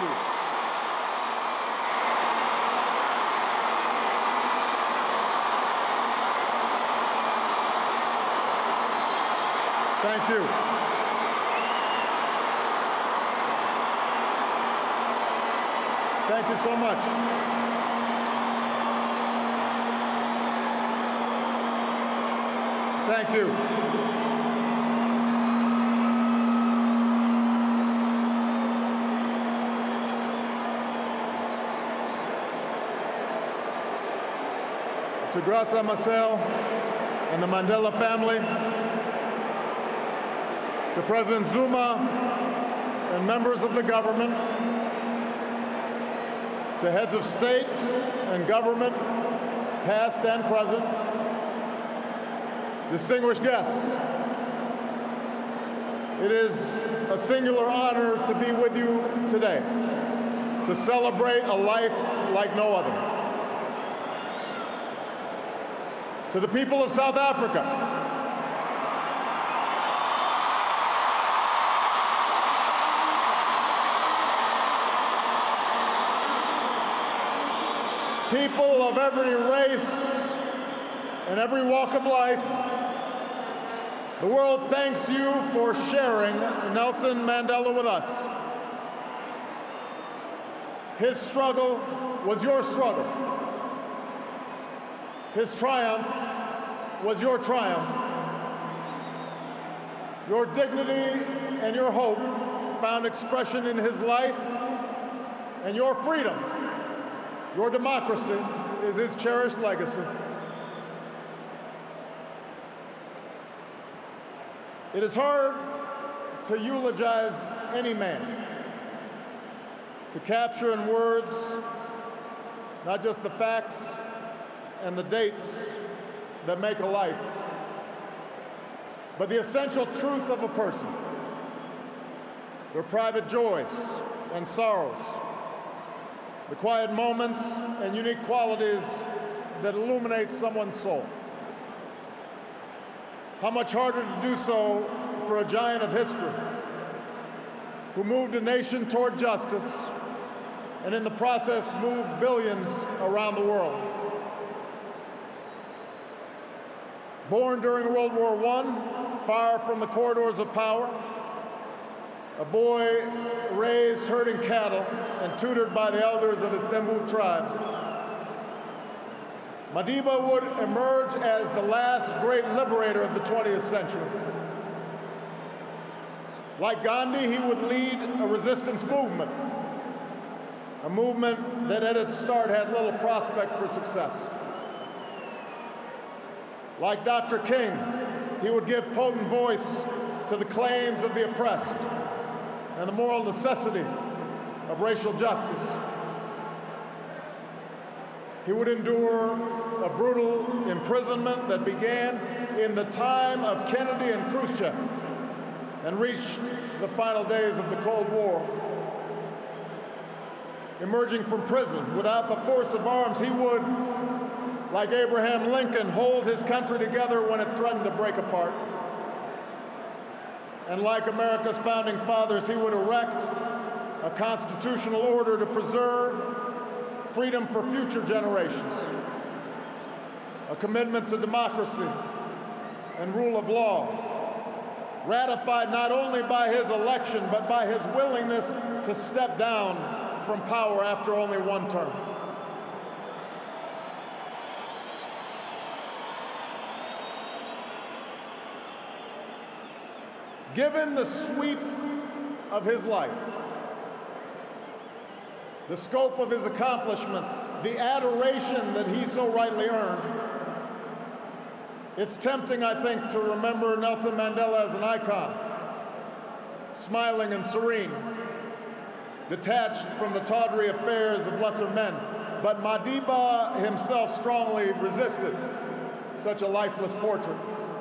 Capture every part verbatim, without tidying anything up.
you. Thank you. Thank you so much. Thank you. To Graça Machel and the Mandela family, to President Zuma and members of the government, to heads of state and government, past and present, distinguished guests, it is a singular honor to be with you today, to celebrate a life like no other. To the people of South Africa, people of every race and every walk of life, the world thanks you for sharing Nelson Mandela with us. His struggle was your struggle. His triumph was your triumph. Your dignity and your hope found expression in his life, and your freedom, your democracy, is his cherished legacy. It is hard to eulogize any man, to capture in words not just the facts and the dates that make a life, but the essential truth of a person, their private joys and sorrows, the quiet moments and unique qualities that illuminate someone's soul. How much harder to do so for a giant of history who moved a nation toward justice and in the process moved billions around the world. Born during World War One, far from the corridors of power, a boy raised herding cattle and tutored by the elders of his Thembu tribe, Madiba would emerge as the last great liberator of the twentieth century. Like Gandhi, he would lead a resistance movement, a movement that at its start had little prospect for success. Like Doctor King, he would give potent voice to the claims of the oppressed and the moral necessity of racial justice. He would endure a brutal imprisonment that began in the time of Kennedy and Khrushchev and reached the final days of the Cold War. Emerging from prison without the force of arms, he would, like Abraham Lincoln, hold his country together when it threatened to break apart. And like America's founding fathers, he would erect a constitutional order to preserve freedom for future generations, a commitment to democracy and rule of law, ratified not only by his election, but by his willingness to step down from power after only one term. Given the sweep of his life, the scope of his accomplishments, the adoration that he so rightly earned, it's tempting, I think, to remember Nelson Mandela as an icon, smiling and serene, detached from the tawdry affairs of lesser men. But Madiba himself strongly resisted such a lifeless portrait.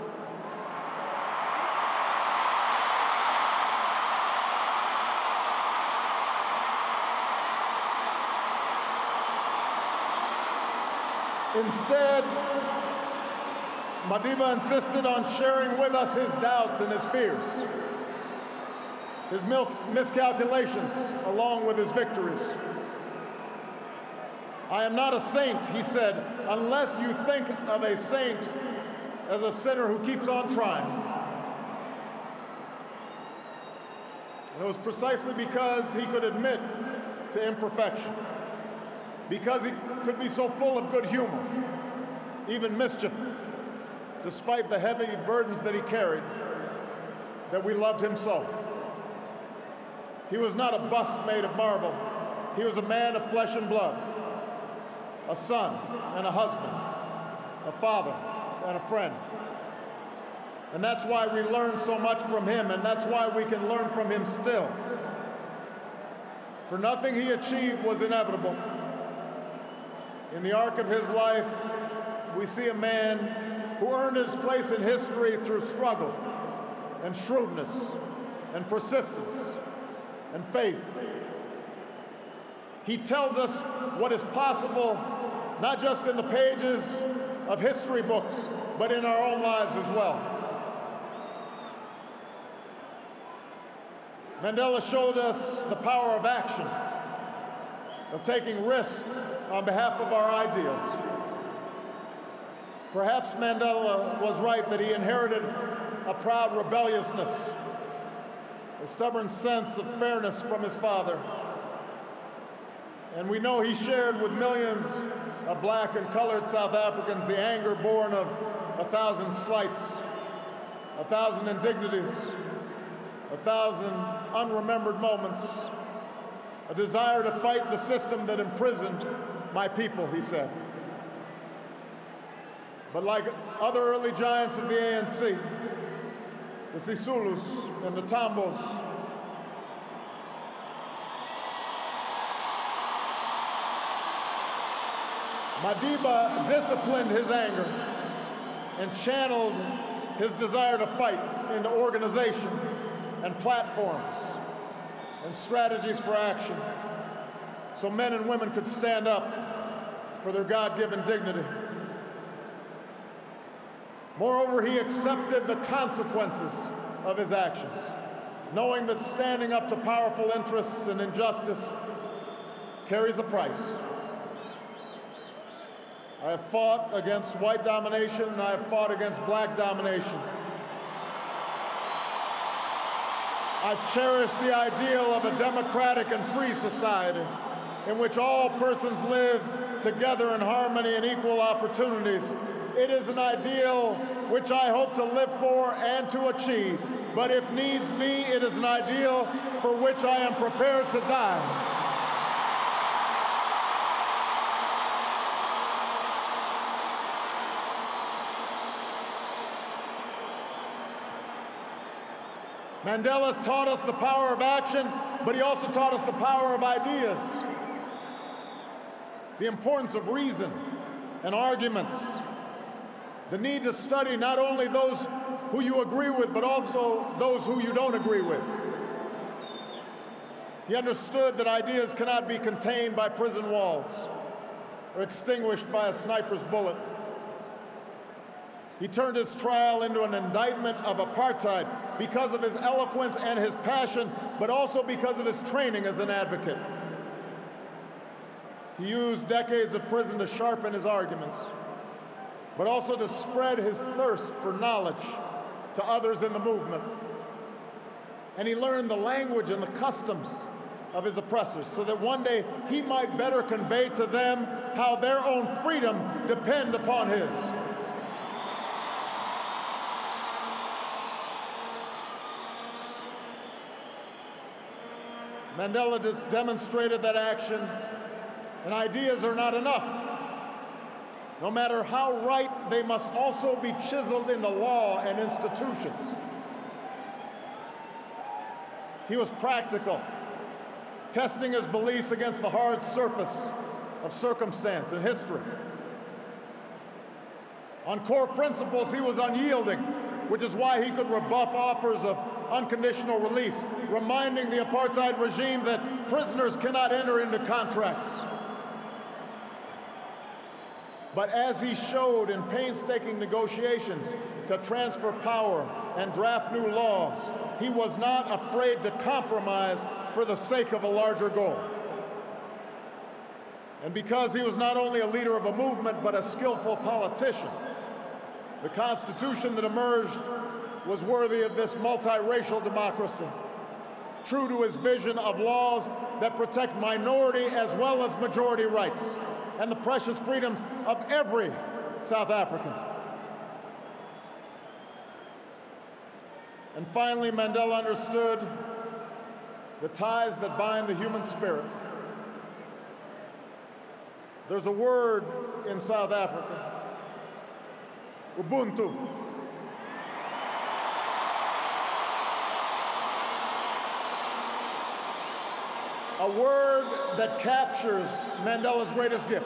Instead, Madiba insisted on sharing with us his doubts and his fears. his miscalculations along with his victories. I am not a saint, he said, unless you think of a saint as a sinner who keeps on trying. And it was precisely because he could admit to imperfection, because he could be so full of good humor, even mischief, despite the heavy burdens that he carried, that we loved him so. He was not a bust made of marble. He was a man of flesh and blood, a son and a husband, a father and a friend. And that's why we learn so much from him, and that's why we can learn from him still. For nothing he achieved was inevitable. In the arc of his life, we see a man who earned his place in history through struggle and shrewdness and persistence and faith. He tells us what is possible, not just in the pages of history books, but in our own lives as well. Mandela showed us the power of action, of taking risks on behalf of our ideals. Perhaps Mandela was right that he inherited a proud rebelliousness, a stubborn sense of fairness from his father. And we know he shared with millions of black and colored South Africans the anger born of a thousand slights, a thousand indignities, a thousand unremembered moments, a desire to fight the system that imprisoned my people, he said. But like other early giants of the A N C, the Sisulus and the Tambos, Madiba disciplined his anger and channeled his desire to fight into organization and platforms and strategies for action, so men and women could stand up for their God-given dignity. Moreover, he accepted the consequences of his actions, knowing that standing up to powerful interests and injustice carries a price. I have fought against white domination, and I have fought against black domination. I've cherished the ideal of a democratic and free society in which all persons live together in harmony and equal opportunities. It is an ideal which I hope to live for and to achieve, but if needs be, it is an ideal for which I am prepared to die. Mandela taught us the power of action, but he also taught us the power of ideas, the importance of reason and arguments, the need to study not only those who you agree with, but also those who you don't agree with. He understood that ideas cannot be contained by prison walls or extinguished by a sniper's bullet. He turned his trial into an indictment of apartheid because of his eloquence and his passion, but also because of his training as an advocate. He used decades of prison to sharpen his arguments, but also to spread his thirst for knowledge to others in the movement. And he learned the language and the customs of his oppressors so that one day he might better convey to them how their own freedom depend upon his. Mandela just demonstrated that action and ideas are not enough. No matter how right, they must also be chiseled into law and institutions. He was practical, testing his beliefs against the hard surface of circumstance and history. On core principles, he was unyielding, which is why he could rebuff offers of unconditional release, reminding the apartheid regime that prisoners cannot enter into contracts. But as he showed in painstaking negotiations to transfer power and draft new laws, he was not afraid to compromise for the sake of a larger goal. And because he was not only a leader of a movement, but a skillful politician, the Constitution that emerged was worthy of this multiracial democracy, true to his vision of laws that protect minority as well as majority rights and the precious freedoms of every South African. And finally, Mandela understood the ties that bind the human spirit. There's a word in South Africa, Ubuntu. A word that captures Mandela's greatest gift.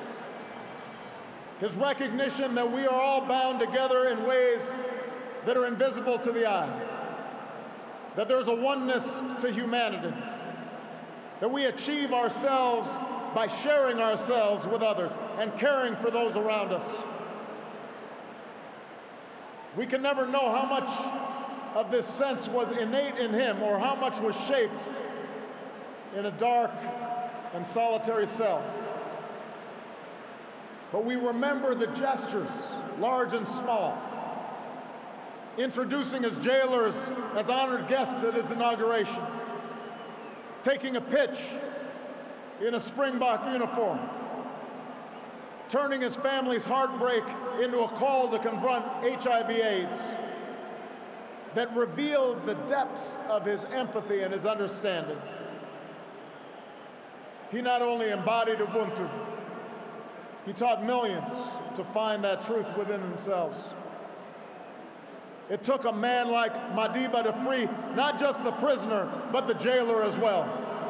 His recognition that we are all bound together in ways that are invisible to the eye. That there's a oneness to humanity. That we achieve ourselves by sharing ourselves with others and caring for those around us. We can never know how much of this sense was innate in him or how much was shaped in a dark and solitary cell. But we remember the gestures, large and small, introducing his jailers as honored guests at his inauguration, taking a pitch in a Springbok uniform, turning his family's heartbreak into a call to confront H I V AIDS that revealed the depths of his empathy and his understanding. He not only embodied Ubuntu, he taught millions to find that truth within themselves. It took a man like Madiba to free not just the prisoner, but the jailer as well.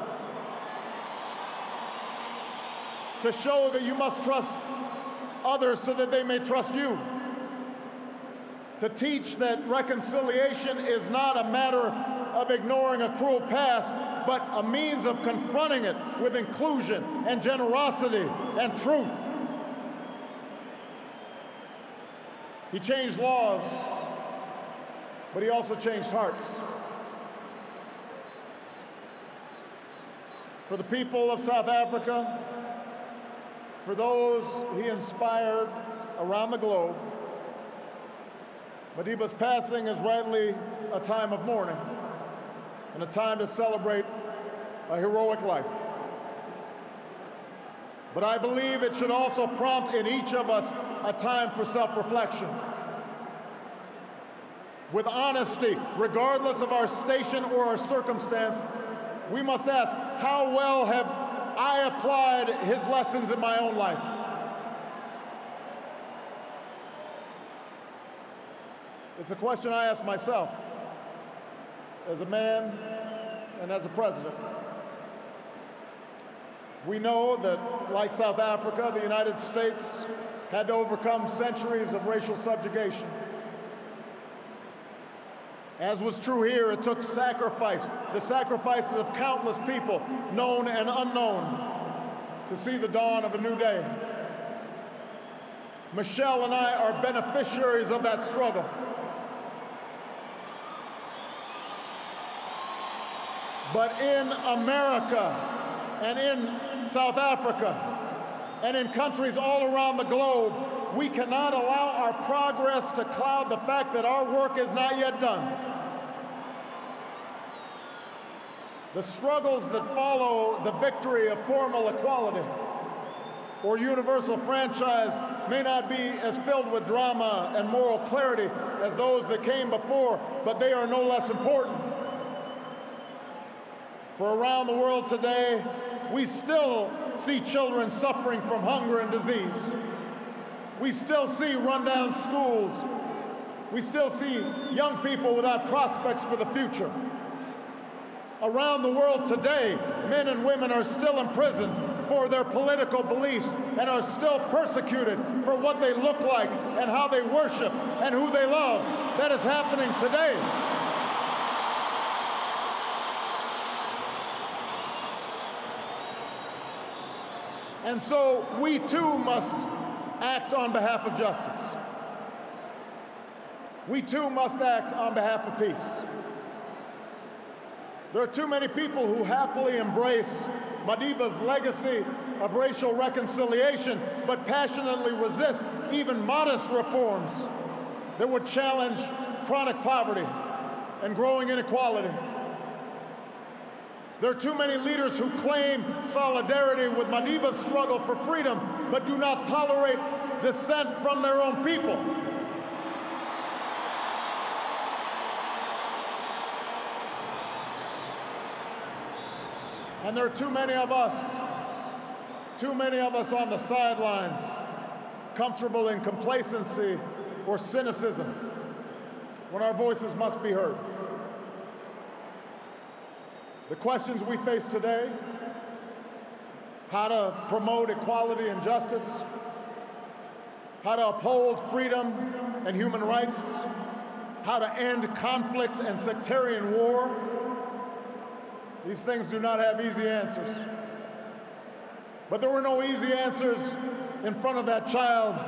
To show that you must trust others so that they may trust you. To teach that reconciliation is not a matter of ignoring a cruel past, but a means of confronting it with inclusion and generosity and truth. He changed laws, but he also changed hearts. For the people of South Africa, for those he inspired around the globe, Madiba's passing is rightly a time of mourning and a time to celebrate a heroic life. But I believe it should also prompt in each of us a time for self-reflection. With honesty, regardless of our station or our circumstance, we must ask, how well have I applied his lessons in my own life? It's a question I ask myself as a man and as a president. We know that, like South Africa, the United States had to overcome centuries of racial subjugation. As was true here, it took sacrifice, the sacrifices of countless people, known and unknown, to see the dawn of a new day. Michelle and I are beneficiaries of that struggle. But in America and in South Africa and in countries all around the globe, we cannot allow our progress to cloud the fact that our work is not yet done. The struggles that follow the victory of formal equality or universal franchise may not be as filled with drama and moral clarity as those that came before, but they are no less important. For around the world today, we still see children suffering from hunger and disease. We still see rundown schools. We still see young people without prospects for the future. Around the world today, men and women are still imprisoned for their political beliefs and are still persecuted for what they look like and how they worship and who they love. That is happening today. And so we too must act on behalf of justice. We too must act on behalf of peace. There are too many people who happily embrace Madiba's legacy of racial reconciliation, but passionately resist even modest reforms that would challenge chronic poverty and growing inequality. There are too many leaders who claim solidarity with Madiba's struggle for freedom, but do not tolerate dissent from their own people. And there are too many of us, too many of us on the sidelines, comfortable in complacency or cynicism, when our voices must be heard. The questions we face today, how to promote equality and justice, how to uphold freedom and human rights, how to end conflict and sectarian war, these things do not have easy answers. But there were no easy answers in front of that child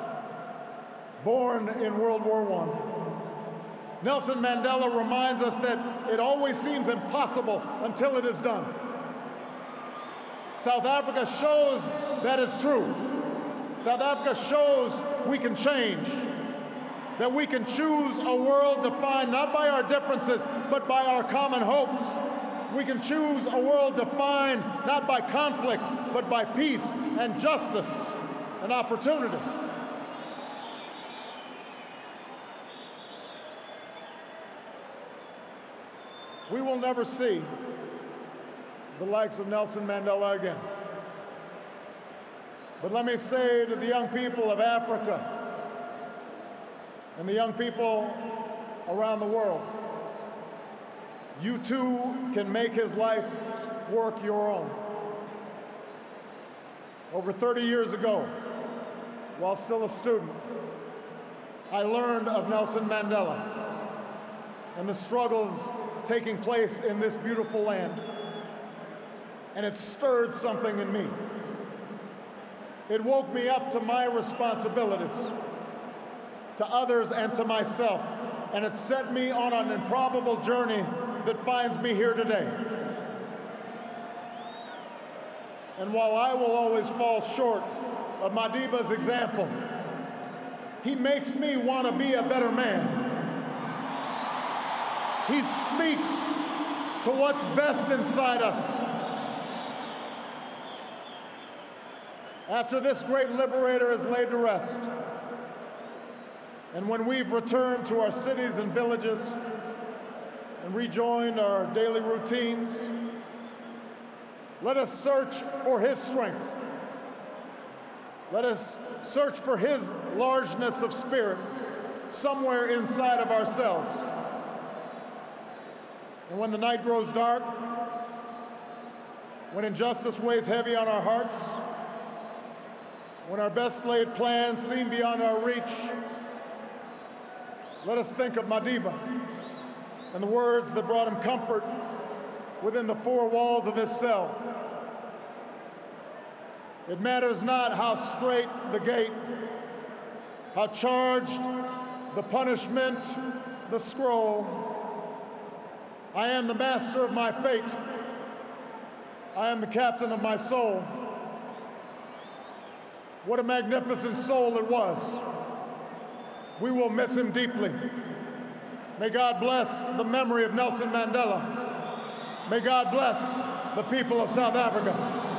born in World War One. Nelson Mandela reminds us that it always seems impossible until it is done. South Africa shows that is true. South Africa shows we can change, that we can choose a world defined not by our differences, but by our common hopes. We can choose a world defined not by conflict, but by peace and justice and opportunity. We will never see the likes of Nelson Mandela again. But let me say to the young people of Africa and the young people around the world, you too can make his life work your own. Over thirty years ago, while still a student, I learned of Nelson Mandela and the struggles taking place in this beautiful land, and it stirred something in me. It woke me up to my responsibilities, to others and to myself, and it set me on an improbable journey that finds me here today. And while I will always fall short of Madiba's example, he makes me want to be a better man. He speaks to what's best inside us. After this great liberator is laid to rest, and when we've returned to our cities and villages and rejoined our daily routines, let us search for his strength. Let us search for his largeness of spirit somewhere inside of ourselves. And when the night grows dark, when injustice weighs heavy on our hearts, when our best laid plans seem beyond our reach, let us think of Madiba and the words that brought him comfort within the four walls of his cell. It matters not how straight the gate, how charged the punishment, the scroll. I am the master of my fate. I am the captain of my soul. What a magnificent soul it was. We will miss him deeply. May God bless the memory of Nelson Mandela. May God bless the people of South Africa.